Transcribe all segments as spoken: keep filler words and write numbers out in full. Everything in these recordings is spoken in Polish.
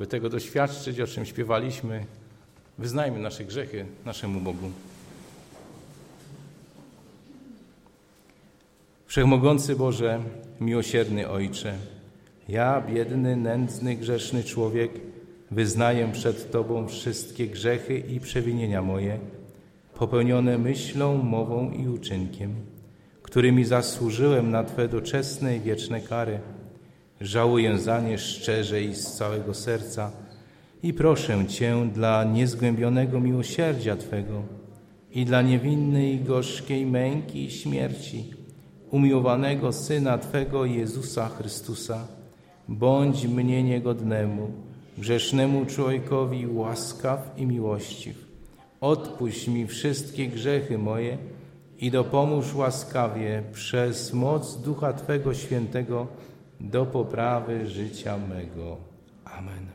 Aby tego doświadczyć, o czym śpiewaliśmy, wyznajmy nasze grzechy naszemu Bogu. Wszechmogący Boże, miłosierny Ojcze, ja, biedny, nędzny, grzeszny człowiek, wyznaję przed Tobą wszystkie grzechy i przewinienia moje, popełnione myślą, mową i uczynkiem, którymi zasłużyłem na Twe doczesne i wieczne kary. Żałuję za nie szczerze i z całego serca i proszę Cię dla niezgłębionego miłosierdzia Twego i dla niewinnej, gorzkiej męki i śmierci umiłowanego Syna Twego Jezusa Chrystusa, bądź mnie niegodnemu, grzesznemu człowiekowi łaskaw i miłościw. Odpuść mi wszystkie grzechy moje i dopomóż łaskawie przez moc Ducha Twego Świętego do poprawy życia mego. Amen.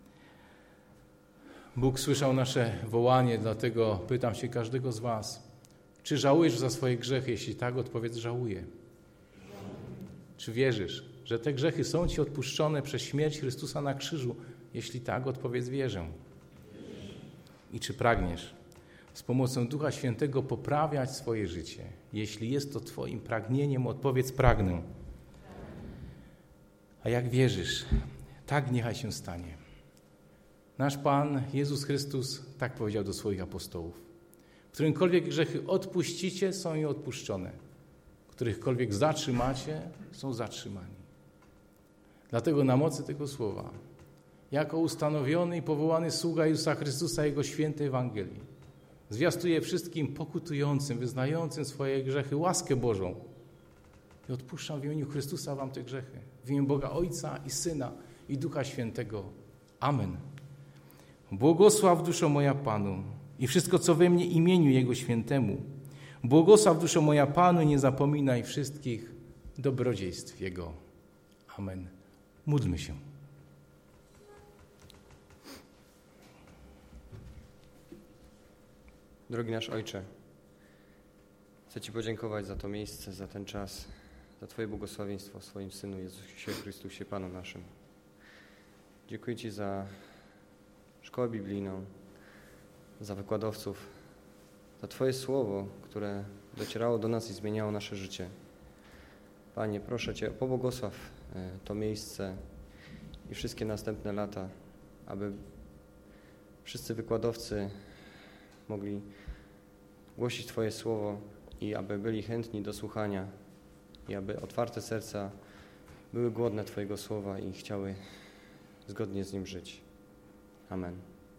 Bóg słyszał nasze wołanie, dlatego pytam się każdego z was, czy żałujesz za swoje grzechy? Jeśli tak, odpowiedz: żałuję. Czy wierzysz, że te grzechy są ci odpuszczone przez śmierć Chrystusa na krzyżu? Jeśli tak, odpowiedz: wierzę. I czy pragniesz z pomocą Ducha Świętego poprawiać swoje życie? Jeśli jest to twoim pragnieniem, odpowiedz: pragnę. A jak wierzysz, tak niechaj się stanie. Nasz Pan Jezus Chrystus tak powiedział do swoich apostołów: którymkolwiek grzechy odpuścicie, są i odpuszczone. Którychkolwiek zatrzymacie, są zatrzymani. Dlatego na mocy tego słowa, jako ustanowiony i powołany sługa Jezusa Chrystusa, Jego świętej Ewangelii, zwiastuję wszystkim pokutującym, wyznającym swoje grzechy łaskę Bożą i odpuszczam w imieniu Chrystusa wam te grzechy. W imię Boga Ojca i Syna i Ducha Świętego. Amen. Błogosław duszo moja Panu i wszystko, co we mnie, imieniu Jego świętemu. Błogosław duszo moja Panu, nie zapominaj wszystkich dobrodziejstw Jego. Amen. Módlmy się. Drogi nasz Ojcze, chcę Ci podziękować za to miejsce, za ten czas, za Twoje błogosławieństwo w swoim Synu Jezusie Chrystusie, Panu naszym. Dziękuję Ci za szkołę biblijną, za wykładowców, za Twoje słowo, które docierało do nas i zmieniało nasze życie. Panie, proszę Cię, pobłogosław to miejsce i wszystkie następne lata, aby wszyscy wykładowcy mogli głosić Twoje słowo i aby byli chętni do słuchania i aby otwarte serca były głodne Twojego słowa i chciały zgodnie z nim żyć. Amen.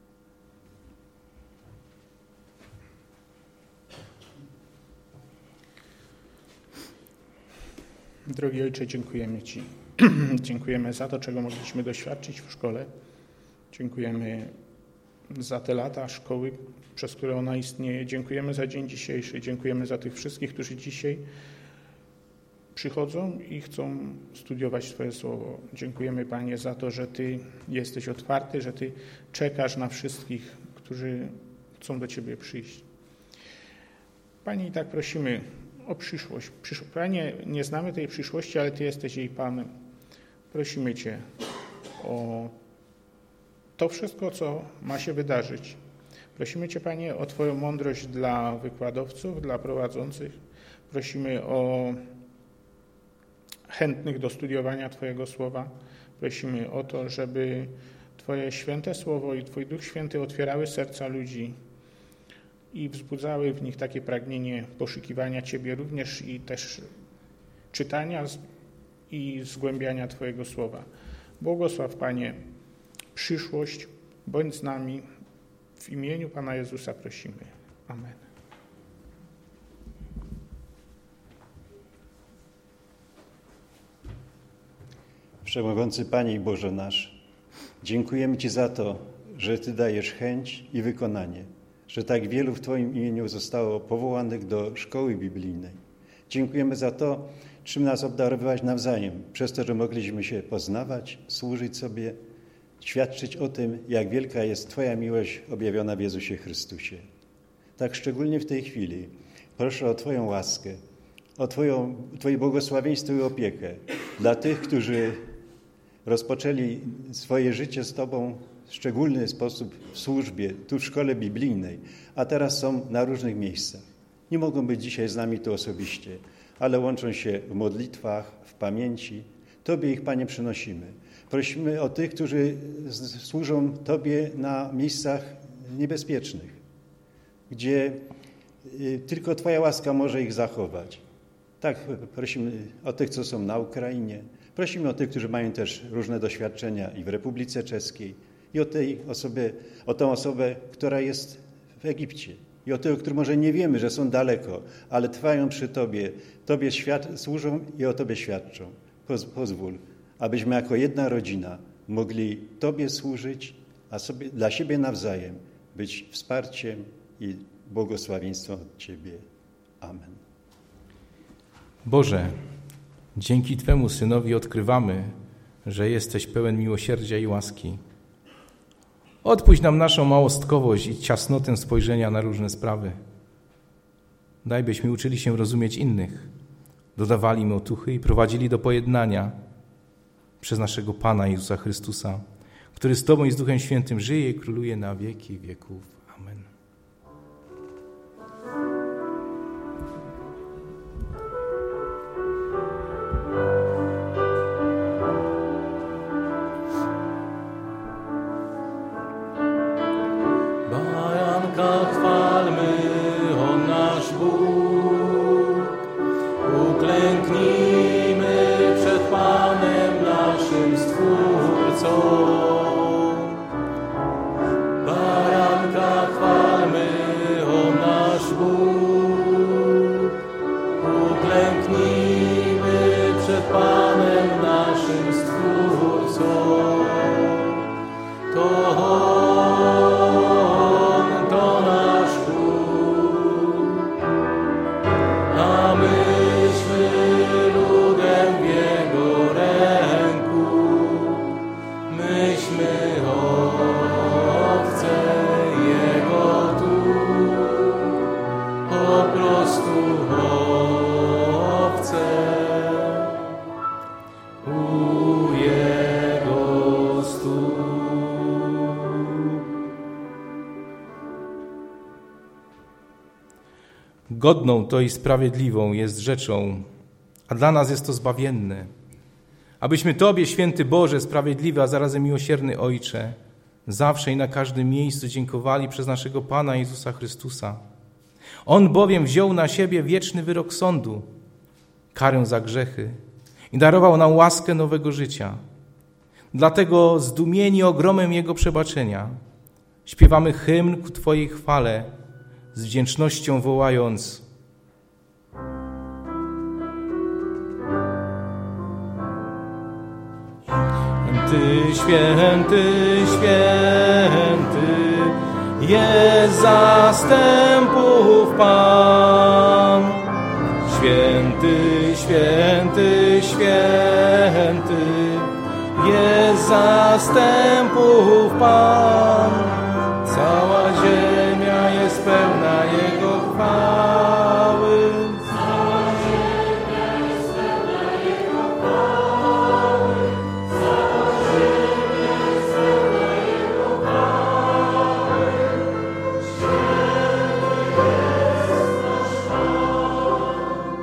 Drogi Ojcze, dziękujemy Ci. Dziękujemy za to, czego mogliśmy doświadczyć w szkole. Dziękujemy za te lata szkoły, przez które ona istnieje. Dziękujemy za dzień dzisiejszy. Dziękujemy za tych wszystkich, którzy dzisiaj przychodzą i chcą studiować Twoje słowo. Dziękujemy, Panie, za to, że Ty jesteś otwarty, że Ty czekasz na wszystkich, którzy chcą do Ciebie przyjść. Panie, i tak prosimy o przyszłość. Panie, nie znamy tej przyszłości, ale Ty jesteś jej Panem. Prosimy Cię o to wszystko, co ma się wydarzyć. Prosimy Cię, Panie, o Twoją mądrość dla wykładowców, dla prowadzących. Prosimy o chętnych do studiowania Twojego słowa. Prosimy o to, żeby Twoje święte słowo i Twój Duch Święty otwierały serca ludzi i wzbudzały w nich takie pragnienie poszukiwania Ciebie również i też czytania i zgłębiania Twojego słowa. Błogosław, Panie, przyszłość, bądź z nami. W imieniu Pana Jezusa prosimy. Amen. Wszechmogący Panie i Boże nasz, dziękujemy Ci za to, że Ty dajesz chęć i wykonanie, że tak wielu w Twoim imieniu zostało powołanych do szkoły biblijnej. Dziękujemy za to, czym nas obdarowywałeś nawzajem, przez to, że mogliśmy się poznawać, służyć sobie, świadczyć o tym, jak wielka jest Twoja miłość objawiona w Jezusie Chrystusie. Tak szczególnie w tej chwili proszę o Twoją łaskę, o Twoją, Twoje błogosławieństwo i opiekę dla tych, którzy rozpoczęli swoje życie z Tobą w szczególny sposób w służbie, tu w szkole biblijnej, a teraz są na różnych miejscach. Nie mogą być dzisiaj z nami tu osobiście, ale łączą się w modlitwach, w pamięci. Tobie ich, Panie, przynosimy. Prosimy o tych, którzy służą Tobie na miejscach niebezpiecznych, gdzie tylko Twoja łaska może ich zachować. Tak, prosimy o tych, co są na Ukrainie. Prosimy o tych, którzy mają też różne doświadczenia i w Republice Czeskiej, i o tej osobie, o tą osobę, która jest w Egipcie, i o tych, o których może nie wiemy, że są daleko, ale trwają przy Tobie, Tobie świat, służą i o Tobie świadczą. Poz, pozwól, abyśmy jako jedna rodzina mogli Tobie służyć, a sobie, dla siebie nawzajem być wsparciem i błogosławieństwem od Ciebie. Amen. Boże, dzięki Twemu Synowi odkrywamy, że jesteś pełen miłosierdzia i łaski. Odpuść nam naszą małostkowość i ciasnotę spojrzenia na różne sprawy. Daj, byśmy uczyli się rozumieć innych, dodawali im otuchy i prowadzili do pojednania przez naszego Pana Jezusa Chrystusa, który z Tobą i z Duchem Świętym żyje i króluje na wieki wieków. Amen. Chwalmy, o nasz Bóg, uklęknijmy przed Panem naszym Stwórcą. Baranka chwalmy, o nasz Bóg, uklęknijmy przed Panem naszym Stwórcą. To Godną to i sprawiedliwą jest rzeczą, a dla nas jest to zbawienne, abyśmy Tobie, święty Boże, sprawiedliwy, a zarazem miłosierny Ojcze, zawsze i na każdym miejscu dziękowali przez naszego Pana Jezusa Chrystusa. On bowiem wziął na siebie wieczny wyrok sądu, karę za grzechy i darował nam łaskę nowego życia. Dlatego zdumieni ogromem Jego przebaczenia śpiewamy hymn ku Twojej chwale, z wdzięcznością wołając: Ty święty, święty, jest zastępów Pan. Święty, święty, święty, jest zastępów Pan. Cała ziemia jest pełna Jego chwały. Cała ziemia jest pełna Jego chwały. Cała ziemia jest pełna Jego chwały. Święty jest nasz Pan.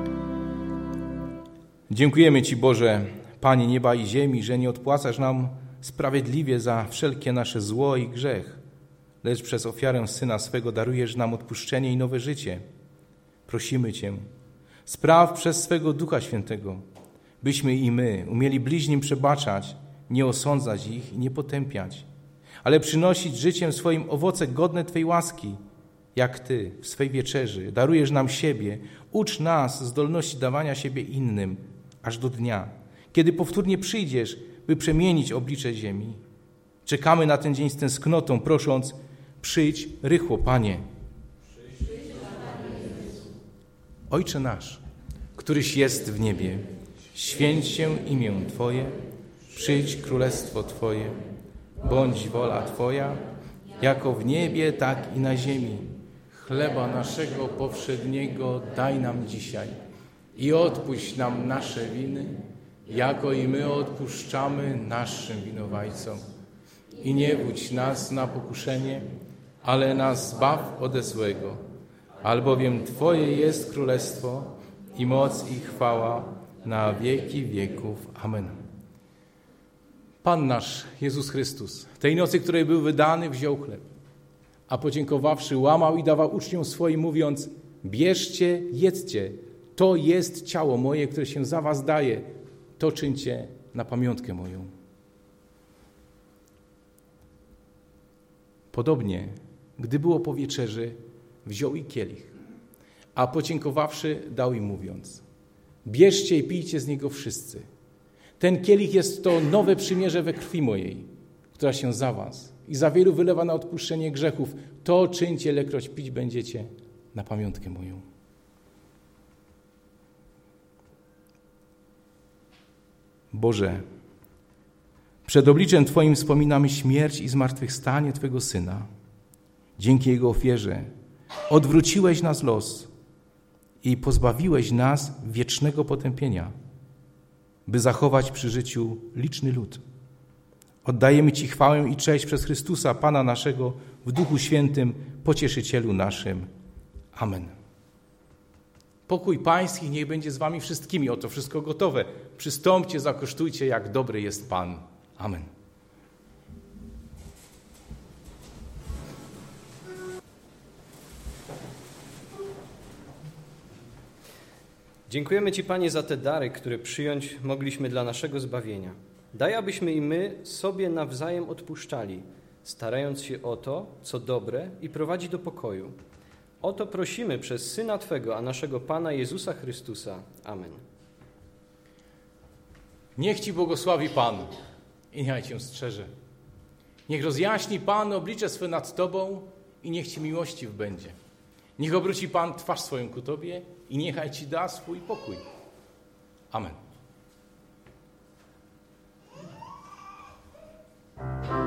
Dziękujemy Ci, Boże, Panie nieba i ziemi, że nie odpłacasz nam sprawiedliwie za wszelkie nasze zło i grzech, lecz przez ofiarę Syna swego darujesz nam odpuszczenie i nowe życie. Prosimy Cię, spraw przez swego Ducha Świętego, byśmy i my umieli bliźnim przebaczać, nie osądzać ich i nie potępiać, ale przynosić życiem swoim owoce godne Twej łaski, jak Ty w swej wieczerzy darujesz nam siebie, ucz nas zdolności dawania siebie innym, aż do dnia, kiedy powtórnie przyjdziesz, by przemienić oblicze ziemi. Czekamy na ten dzień z tęsknotą, prosząc: przyjdź rychło, Panie. Ojcze nasz, któryś jest w niebie, święć się imię Twoje, przyjdź królestwo Twoje, bądź wola Twoja, jako w niebie, tak i na ziemi. Chleba naszego powszedniego daj nam dzisiaj i odpuść nam nasze winy, jako i my odpuszczamy naszym winowajcom. I nie wódź nas na pokuszenie, ale nas zbaw ode złego. Albowiem Twoje jest królestwo i moc i chwała na wieki wieków. Amen. Pan nasz, Jezus Chrystus, tej nocy, której był wydany, wziął chleb, a podziękowawszy, łamał i dawał uczniom swoim, mówiąc: bierzcie, jedzcie, to jest ciało moje, które się za was daje, to czyńcie na pamiątkę moją. Podobnie, gdy było po wieczerzy, wziął i kielich, a podziękowawszy, dał im, mówiąc: bierzcie i pijcie z niego wszyscy. Ten kielich jest to nowe przymierze we krwi mojej, która się za was i za wielu wylewa na odpuszczenie grzechów. To czyńcie, lekroć pić będziecie na pamiątkę moją. Boże, przed obliczem Twoim wspominamy śmierć i zmartwychwstanie Twego Syna. Dzięki Jego ofierze odwróciłeś nas los i pozbawiłeś nas wiecznego potępienia, by zachować przy życiu liczny lud. Oddajemy Ci chwałę i cześć przez Chrystusa, Pana naszego, w Duchu Świętym, Pocieszycielu naszym. Amen. Pokój Pański niech będzie z wami wszystkimi. Oto wszystko gotowe. Przystąpcie, zakosztujcie, jak dobry jest Pan. Amen. Dziękujemy Ci, Panie, za te dary, które przyjąć mogliśmy dla naszego zbawienia. Daj, abyśmy i my sobie nawzajem odpuszczali, starając się o to, co dobre i prowadzi do pokoju. O to prosimy przez Syna Twego, a naszego Pana Jezusa Chrystusa. Amen. Niech Ci błogosławi Pan i niech Cię strzeże. Niech rozjaśni Pan oblicze swe nad Tobą i niech Ci miłościw będzie. Niech obróci Pan twarz swoją ku Tobie i niechaj Ci da swój pokój. Amen.